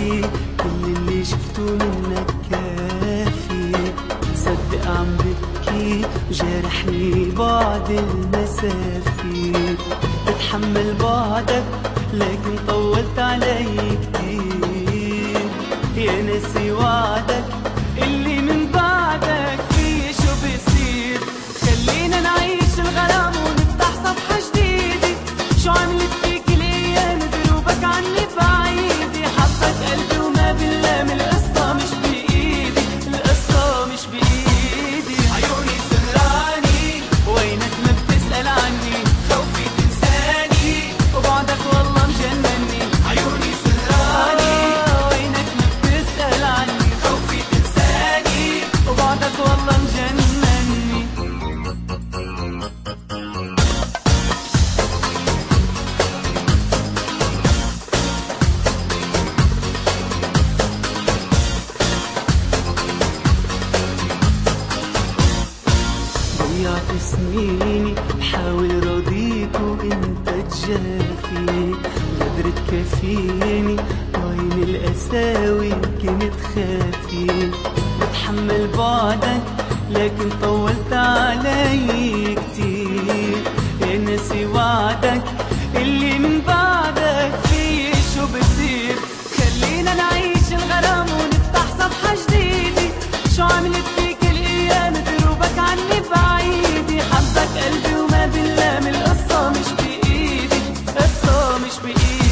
كافي، كل اللي شفته منك كافي. صدق عم ببكي جارحني بعد المسافي، بتحمل بعدك لكن طولت علي كتير. يا ناسي وعدك اللي من بعدك في شو بصير. خلينا نعيش الغرام ونفتح صفحة جديدة. شو عملت فيك الايام دروبك عني بعيدة. حبك قلبي وما بالله من القصة مش بايدي، القصة مش بايدي. عيوني سهراني وينك ما بتسأل عني، خوفي تنساني وبعدك والله مجنني. عيوني سهراني وينك ما بتسأل عني، خوفي تنساني وبعدك والله مجنني. ضيعت سنيني بحاول راضيك وانت تجافي. غدرت كفيني وعين القساوي كنت خافي. بتحمل بعدك لكن طولت علي كتير. يا ناسي وعدك اللي من بعدك في شو بصير. خلينا نعيش الغرام ونفتح صفحة جديدة. شو عملت فيك الايام دروبك عني بعيدي. حبك قلبي وما بالله من القصة مش بايدي، القصة مش بايدي.